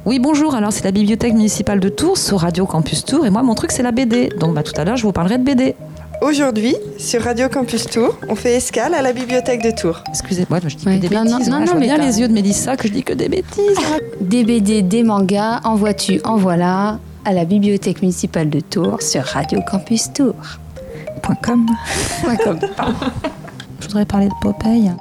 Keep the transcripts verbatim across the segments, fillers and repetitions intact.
Oui, bonjour, alors c'est la bibliothèque municipale de Tours sur Radio Campus Tours et moi mon truc c'est la B D, donc bah, tout à l'heure je vous parlerai de B D. Aujourd'hui, sur Radio Campus Tours, on fait escale à la bibliothèque de Tours. Excusez-moi, je dis Ouais, que des non, bêtises, non, voilà, non, je vois mais bien t'as- les yeux de Mélissa que je dis que des bêtises. Des B D, des mangas, en vois-tu, en voilà, à la bibliothèque municipale de Tours sur Radio Campus Tours. Point com. Point com. Je voudrais parler de Popeye.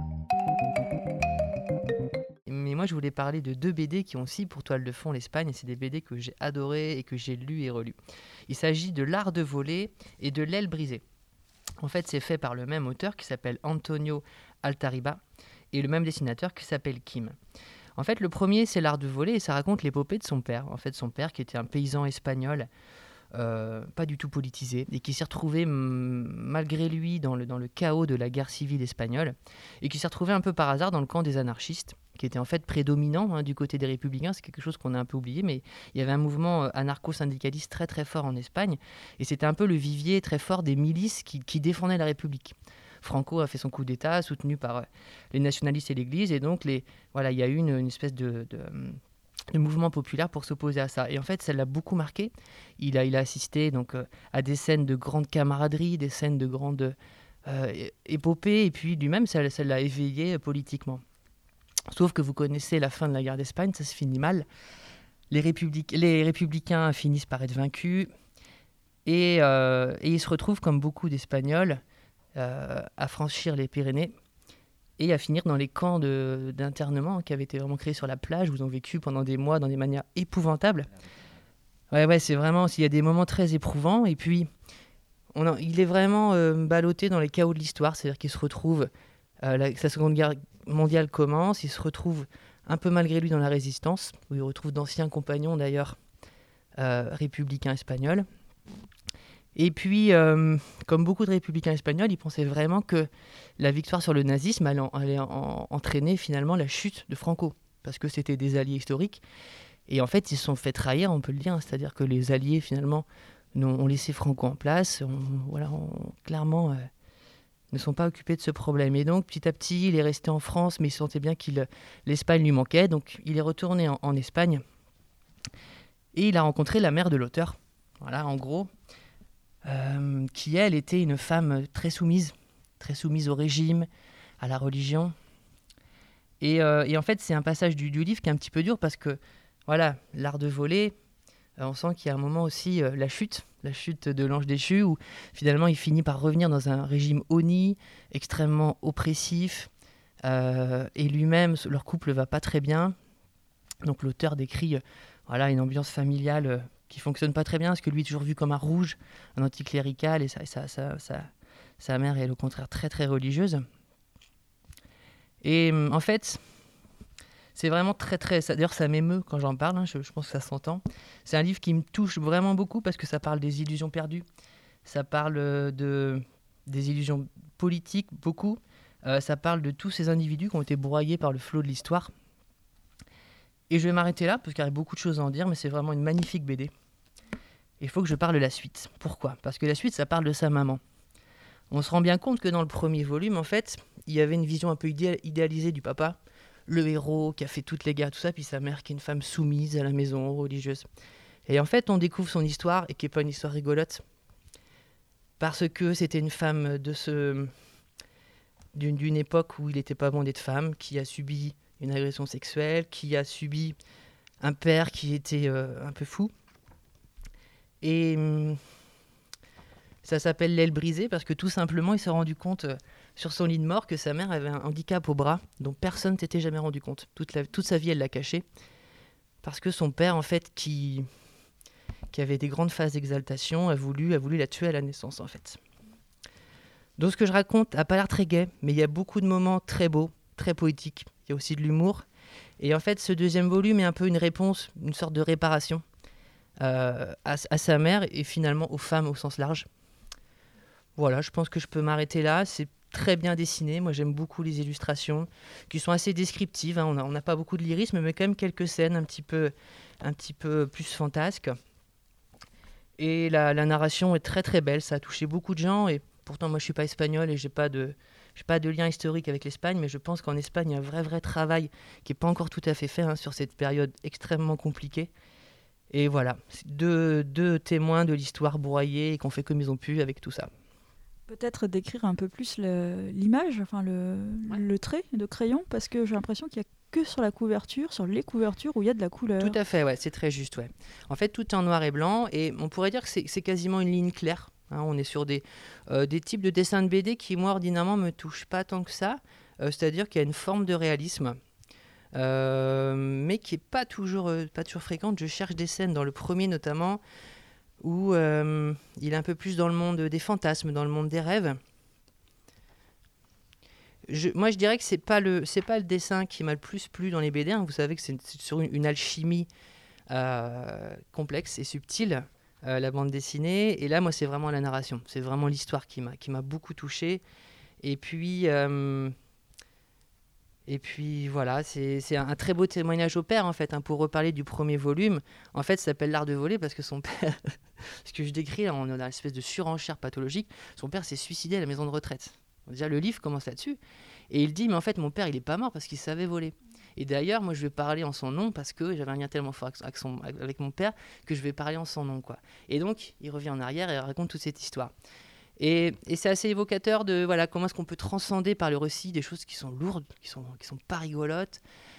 Mais moi, je voulais parler de deux B D qui ont aussi pour toile de fond l'Espagne, et c'est des B D que j'ai adorés et que j'ai lus et relus. Il s'agit de L'Art de voler et de L'aile brisée. En fait, c'est fait par le même auteur qui s'appelle Antonio Altariba et le même dessinateur qui s'appelle Kim. En fait, le premier, c'est L'Art de voler et ça raconte l'épopée de son père. En fait, son père qui était un paysan espagnol, euh, pas du tout politisé, et qui s'est retrouvé, m- malgré lui, dans le, dans le chaos de la guerre civile espagnole, et qui s'est retrouvé un peu par hasard dans le camp des anarchistes, qui était en fait prédominant hein, du côté des républicains. C'est quelque chose qu'on a un peu oublié, mais il y avait un mouvement euh, anarcho-syndicaliste très très fort en Espagne, et c'était un peu le vivier très fort des milices qui, qui défendaient la République. Franco a fait son coup d'État, soutenu par euh, les nationalistes et l'Église, et donc les, voilà, il y a eu une, une espèce de, de, de mouvement populaire pour s'opposer à ça. Et en fait, ça l'a beaucoup marqué. Il a, il a assisté donc, euh, à des scènes de grande camaraderie, des scènes de grande euh, épopée, et puis lui-même, ça, ça l'a éveillé euh, politiquement. Sauf que vous connaissez la fin de la guerre d'Espagne, ça se finit mal. Les, républic- les républicains finissent par être vaincus, et, euh, et ils se retrouvent, comme beaucoup d'Espagnols, euh, à franchir les Pyrénées et à finir dans les camps de, d'internement qui avaient été vraiment créés sur la plage, où ils ont vécu pendant des mois dans des manières épouvantables. Ouais, ouais, c'est vraiment, il y a des moments très éprouvants, et puis on a, il est vraiment euh, ballotté dans les chaos de l'histoire, c'est-à-dire qu'il se retrouve, euh, la, sa Seconde Guerre mondiale commence, il se retrouve un peu malgré lui dans la résistance, où il retrouve d'anciens compagnons d'ailleurs euh, républicains espagnols. Et puis, euh, comme beaucoup de républicains espagnols, ils pensaient vraiment que la victoire sur le nazisme allait, en- allait en- entraîner finalement la chute de Franco, parce que c'était des alliés historiques. Et en fait, ils se sont fait trahir, on peut le dire, c'est-à-dire que les alliés finalement n'ont- ont laissé Franco en place, ont, voilà, ont- clairement euh, ne sont pas occupés de ce problème. Et donc, petit à petit, il est resté en France, mais il sentait bien que l'Espagne lui manquait, donc il est retourné en, en Espagne, et il a rencontré la mère de l'auteur, voilà, en gros. Euh, qui, elle, était une femme très soumise, très soumise au régime, à la religion. Et, euh, et en fait, c'est un passage du, du livre qui est un petit peu dur parce que, voilà, l'art de voler, euh, on sent qu'il y a un moment aussi euh, la chute, la chute de l'ange déchu, où finalement il finit par revenir dans un régime honni, extrêmement oppressif, euh, et lui-même, leur couple va pas très bien. Donc l'auteur décrit euh, voilà, une ambiance familiale euh, qui fonctionne pas très bien, parce que lui est toujours vu comme un rouge, un anticlérical, et, ça, et ça, ça, ça, sa mère est au contraire très très religieuse. Et en fait, c'est vraiment très très... Ça, d'ailleurs, ça m'émeut quand j'en parle, hein, je, je pense que ça s'entend. C'est un livre qui me touche vraiment beaucoup, parce que ça parle des illusions perdues, ça parle de, des illusions politiques, beaucoup, euh, ça parle de tous ces individus qui ont été broyés par le flot de l'histoire. Et je vais m'arrêter là, parce qu'il y a beaucoup de choses à en dire, mais c'est vraiment une magnifique B D. Il faut que je parle de la suite. Pourquoi ? Parce que la suite, ça parle de sa maman. On se rend bien compte que dans le premier volume, en fait, il y avait une vision un peu idéal- idéalisée du papa, le héros qui a fait toutes les guerres, tout ça, puis sa mère qui est une femme soumise à la maison, religieuse. Et en fait, on découvre son histoire, et qui n'est pas une histoire rigolote, parce que c'était une femme de ce... d'une, d'une époque où il n'était pas bon d'être femme, qui a subi une agression sexuelle, qui a subi un père qui était euh, un peu fou. Et hum, ça s'appelle L'aile brisée parce que tout simplement, il s'est rendu compte euh, sur son lit de mort que sa mère avait un handicap au bras dont personne ne s'était jamais rendu compte. Toute, la, toute sa vie, elle l'a caché. Parce que son père, en fait, qui, qui avait des grandes phases d'exaltation, a voulu, a voulu la tuer à la naissance, en fait. Donc ce que je raconte n'a pas l'air très gai, mais il y a beaucoup de moments très beaux, très poétiques. Il y a aussi de l'humour. Et en fait, ce deuxième volume est un peu une réponse, une sorte de réparation euh, à, à sa mère et finalement aux femmes au sens large. Voilà, je pense que je peux m'arrêter là. C'est très bien dessiné. Moi, j'aime beaucoup les illustrations qui sont assez descriptives. Hein. On n'a pas beaucoup de lyrisme, mais quand même quelques scènes un petit peu, un petit peu plus fantasques. Et la, la narration est très très belle. Ça a touché beaucoup de gens. Et pourtant, moi, je ne suis pas espagnol et je n'ai pas de Je n'ai pas de lien historique avec l'Espagne, mais je pense qu'en Espagne, il y a un vrai, vrai travail qui n'est pas encore tout à fait fait hein, sur cette période extrêmement compliquée. Et voilà, deux, deux témoins de l'histoire broyée et qui ont fait comme ils ont pu avec tout ça. Peut-être décrire un peu plus le, l'image, enfin le, ouais. le trait de crayon, parce que j'ai l'impression qu'il n'y a que sur la couverture, sur les couvertures où il y a de la couleur. Tout à fait, ouais, c'est très juste. Ouais. En fait, tout est en noir et blanc et on pourrait dire que c'est, c'est quasiment une ligne claire. Hein, on est sur des, euh, des types de dessins de B D qui, moi, ordinairement, ne me touchent pas tant que ça. Euh, c'est-à-dire qu'il y a une forme de réalisme. Euh, mais qui n'est pas toujours, euh, pas toujours fréquente. Je cherche des scènes, dans le premier notamment, où euh, il est un peu plus dans le monde des fantasmes, dans le monde des rêves. Je, moi, je dirais que ce n'est pas, pas le dessin qui m'a le plus plu dans les B D. Hein. Vous savez que c'est, c'est sur une, une alchimie euh, complexe et subtile, euh, la bande dessinée. Et là, moi, c'est vraiment la narration. C'est vraiment l'histoire qui m'a, qui m'a beaucoup touché. Et puis... Euh, Et puis voilà, c'est, c'est un, un très beau témoignage au père en fait, hein, pour reparler du premier volume. En fait, ça s'appelle L'art de voler parce que son père, ce que je décris, là, on a une espèce de surenchère pathologique, son père s'est suicidé à la maison de retraite. Déjà, le livre commence là-dessus. Et il dit, mais en fait, mon père, il n'est pas mort parce qu'il savait voler. Et d'ailleurs, moi, je vais parler en son nom parce que j'avais un lien tellement fort avec, son, avec mon père que je vais parler en son nom, quoi. Et donc, il revient en arrière et raconte toute cette histoire. Et, et c'est assez évocateur de voilà, comment est-ce qu'on peut transcender par le récit des choses qui sont lourdes, qui sont, qui sont pas rigolotes.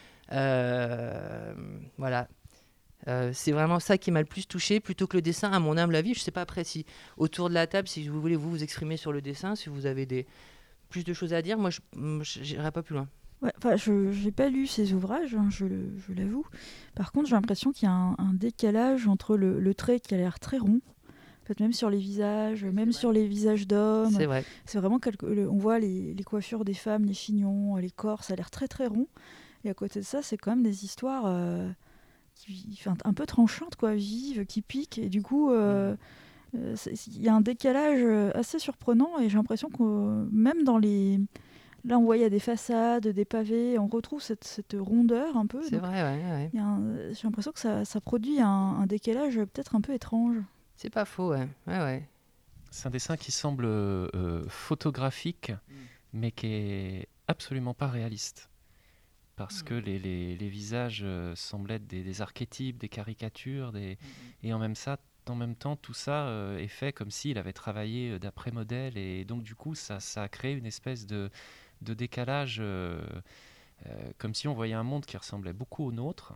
Euh, voilà. Euh, c'est vraiment ça qui m'a le plus touché, plutôt que le dessin, à mon humble avis. Je ne sais pas après si, autour de la table, si vous voulez vous, vous exprimer sur le dessin, si vous avez des, plus de choses à dire, moi, je n'irai pas plus loin. Ouais, je n'ai pas lu ces ouvrages, hein, je, je l'avoue. Par contre, j'ai l'impression qu'il y a un, un décalage entre le, le trait qui a l'air très rond, peut-être même sur les visages, même sur les visages d'hommes. C'est vrai. C'est vraiment quelque... on voit les, les coiffures des femmes, les chignons, les corps, ça a l'air très très rond. Et à côté de ça, c'est quand même des histoires euh, qui, enfin, un peu tranchantes, quoi, vives, qui piquent. Et du coup, euh, il euh, y a un décalage assez surprenant. Et j'ai l'impression que euh, même dans les... Là, on voit, il y a des façades, des pavés, on retrouve cette, cette rondeur un peu. C'est vrai, ouais. ouais. Y a un... J'ai l'impression que ça, ça produit un, un décalage peut-être un peu étrange. C'est pas faux, ouais. ouais, ouais. C'est un dessin qui semble euh, photographique, mmh. mais qui est absolument pas réaliste. Parce mmh. que les, les, les visages euh, semblent être des, des archétypes, des caricatures, des... Mmh. et en même, ça, en même temps, tout ça euh, est fait comme s'il avait travaillé d'après modèle, et donc du coup, ça, ça a créé une espèce de, de décalage, euh, euh, comme si on voyait un monde qui ressemblait beaucoup au nôtre,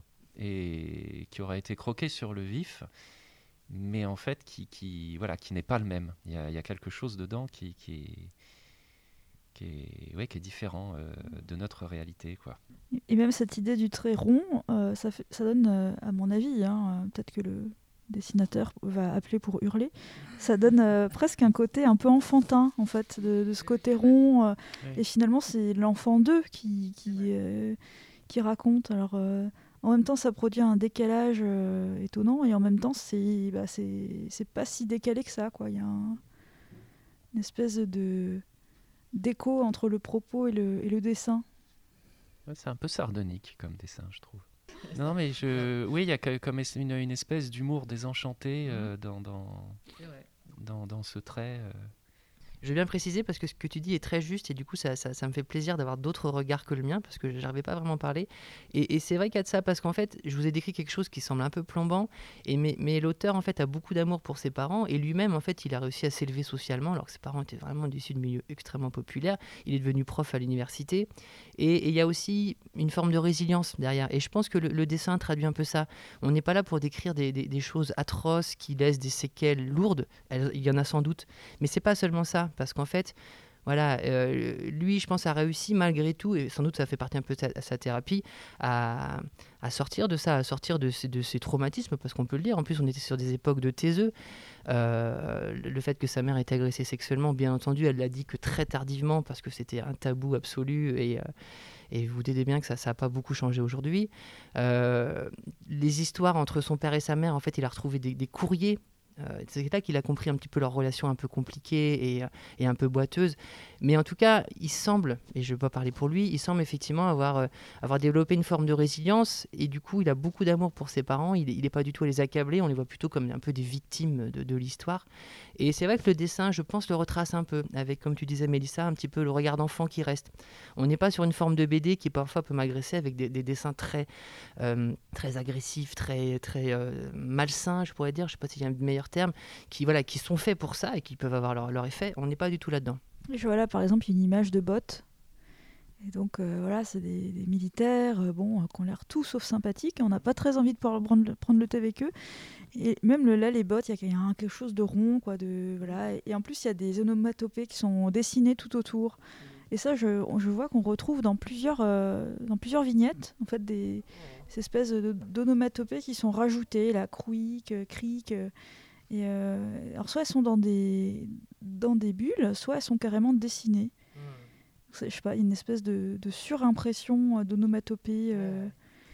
et qui aurait été croqué sur le vif, mais en fait qui, qui, voilà, qui n'est pas le même. Il y a, il y a quelque chose dedans qui, qui, est, qui, est, ouais, qui est différent euh, de notre réalité, quoi. Et même cette idée du trait rond, euh, ça, fait, ça donne, euh, à mon avis, hein, peut-être que le dessinateur va appeler pour hurler, ça donne euh, presque un côté un peu enfantin, en fait, de, de ce côté rond. Euh, oui. Et finalement, c'est l'enfant d'eux qui, qui, euh, qui raconte. Alors... Euh, En même temps, ça produit un décalage euh, étonnant, et en même temps, c'est, bah, c'est, c'est pas si décalé que ça, quoi. Il y a un, une espèce de, d'écho entre le propos et le, et le dessin. Ouais, c'est un peu sardonique comme dessin, je trouve. Non, mais je... oui, il y a comme une, une espèce d'humour désenchanté euh, dans, dans, dans, dans ce trait. Euh... Je veux bien préciser parce que ce que tu dis est très juste et du coup ça, ça, ça me fait plaisir d'avoir d'autres regards que le mien parce que je n'arrivais pas vraiment à parler. Et, et c'est vrai qu'il y a de ça parce qu'en fait, je vous ai décrit quelque chose qui semble un peu plombant, et mais, mais l'auteur en fait a beaucoup d'amour pour ses parents et lui-même en fait il a réussi à s'élever socialement alors que ses parents étaient vraiment issus de milieux extrêmement populaires. Il est devenu prof à l'université et il y a aussi une forme de résilience derrière. Et je pense que le, le dessin traduit un peu ça. On n'est pas là pour décrire des, des, des choses atroces qui laissent des séquelles lourdes. Elles, il y en a sans doute, mais c'est pas seulement ça. Parce qu'en fait, voilà, euh, lui, je pense, a réussi malgré tout, et sans doute ça fait partie un peu de sa, sa thérapie, à, à sortir de ça, à sortir de ces, de ces traumatismes, parce qu'on peut le dire. En plus, on était sur des époques de taiseux. Euh, le fait que sa mère ait été agressée sexuellement, bien entendu, elle l'a dit que très tardivement, parce que c'était un tabou absolu, et, euh, et vous doutez bien que ça n'a pas beaucoup changé aujourd'hui. Euh, les histoires entre son père et sa mère, en fait, il a retrouvé des, des courriers. Euh, c'est là qu'il a compris un petit peu leur relation un peu compliquée et, et un peu boiteuse. Mais en tout cas, il semble, et je ne vais pas parler pour lui, il semble effectivement avoir, euh, avoir développé une forme de résilience. Et du coup, il a beaucoup d'amour pour ses parents. Il n'est pas du tout à les accabler. On les voit plutôt comme un peu des victimes de, de l'histoire. Et c'est vrai que le dessin, je pense, le retrace un peu. Avec, comme tu disais, Mélissa, un petit peu le regard d'enfant qui reste. On n'est pas sur une forme de B D qui parfois peut m'agresser avec des, des dessins très, euh, très agressifs, très, très euh, malsains, je pourrais dire. Je ne sais pas s'il y a un meilleur terme. Qui, voilà, qui sont faits pour ça et qui peuvent avoir leur, leur effet. On n'est pas du tout là-dedans. Je vois là par exemple une image de bottes. Et donc euh, voilà, c'est des, des militaires euh, bon, euh, qui ont l'air tout sauf sympathiques. Et on n'a pas très envie de pouvoir prendre, prendre le thé avec eux. Et même le, là, les bottes, il y, y a quelque chose de rond. Quoi, de, voilà. et, et en plus, il y a des onomatopées qui sont dessinées tout autour. Et ça, je, je vois qu'on retrouve dans plusieurs, euh, dans plusieurs vignettes, en fait, des ces espèces de, d'onomatopées qui sont rajoutées, la crouic, euh, cric. Euh, et euh, alors soit elles sont dans des, dans des bulles, soit elles sont carrément dessinées. C'est, je sais pas, une espèce de, de surimpression d'onomatopée. Euh...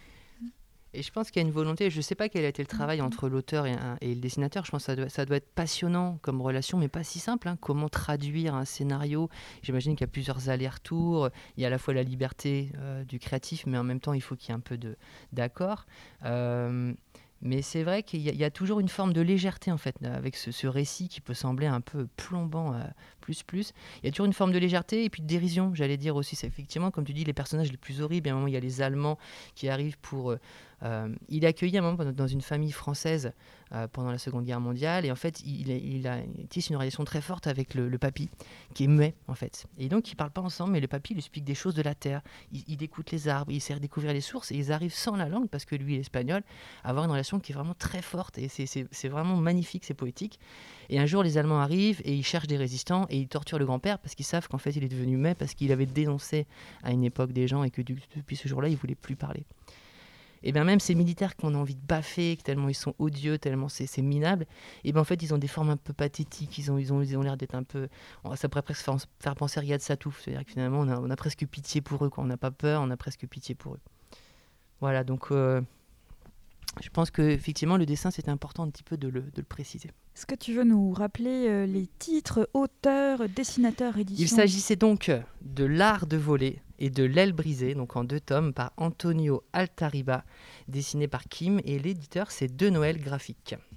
Et je pense qu'il y a une volonté, je ne sais pas quel a été le travail entre l'auteur et, un, et le dessinateur, je pense que ça doit, ça doit être passionnant comme relation, mais pas si simple. Hein. Comment traduire un scénario ? J'imagine qu'il y a plusieurs allers-retours, il y a à la fois la liberté euh, du créatif, mais en même temps il faut qu'il y ait un peu de, d'accord. Euh, Mais c'est vrai qu'il y a, il y a toujours une forme de légèreté en fait, avec ce, ce récit qui peut sembler un peu plombant, euh, plus plus. Il y a toujours une forme de légèreté et puis de dérision, j'allais dire aussi. C'est effectivement, comme tu dis, les personnages les plus horribles. À un moment, il y a les Allemands qui arrivent pour... Euh, euh, il est accueilli à un moment dans une famille française euh, pendant la Seconde Guerre mondiale et en fait, il, il, a, il tisse une relation très forte avec le, le papy, qui est muet en fait. Et donc, ils ne parlent pas ensemble, mais le papy lui explique des choses de la terre. Il, il écoute les arbres, il sert à découvrir les sources et ils arrivent sans la langue, parce que lui, il est espagnol, à avoir une relation qui est vraiment très forte et c'est, c'est, c'est vraiment magnifique, c'est poétique. Et un jour, les Allemands arrivent et ils cherchent des résistants et ils torturent le grand-père parce qu'ils savent qu'en fait, il est devenu muet parce qu'il avait dénoncé à une époque des gens et que du, depuis ce jour-là, il ne voulait plus parler. Et bien même ces militaires qu'on a envie de baffer, tellement ils sont odieux, tellement c'est, c'est minable, et bien en fait, ils ont des formes un peu pathétiques, ils ont, ils ont, ils ont l'air d'être un peu... Ça pourrait presque faire, faire penser à Riyad Satouf, c'est-à-dire que finalement, on a, on a presque pitié pour eux, quoi. On n'a pas peur, on a presque pitié pour eux. Voilà, donc... Euh, Je pense qu'effectivement, le dessin, c'est important un petit peu de le, de le préciser. Est-ce que tu veux nous rappeler euh, les titres, auteurs, dessinateurs, éditions ? Il s'agissait donc de L'Art de voler et de L'aile brisée, donc en deux tomes, par Antonio Altariba, dessiné par Kim, et l'éditeur, c'est De Noël Graphique.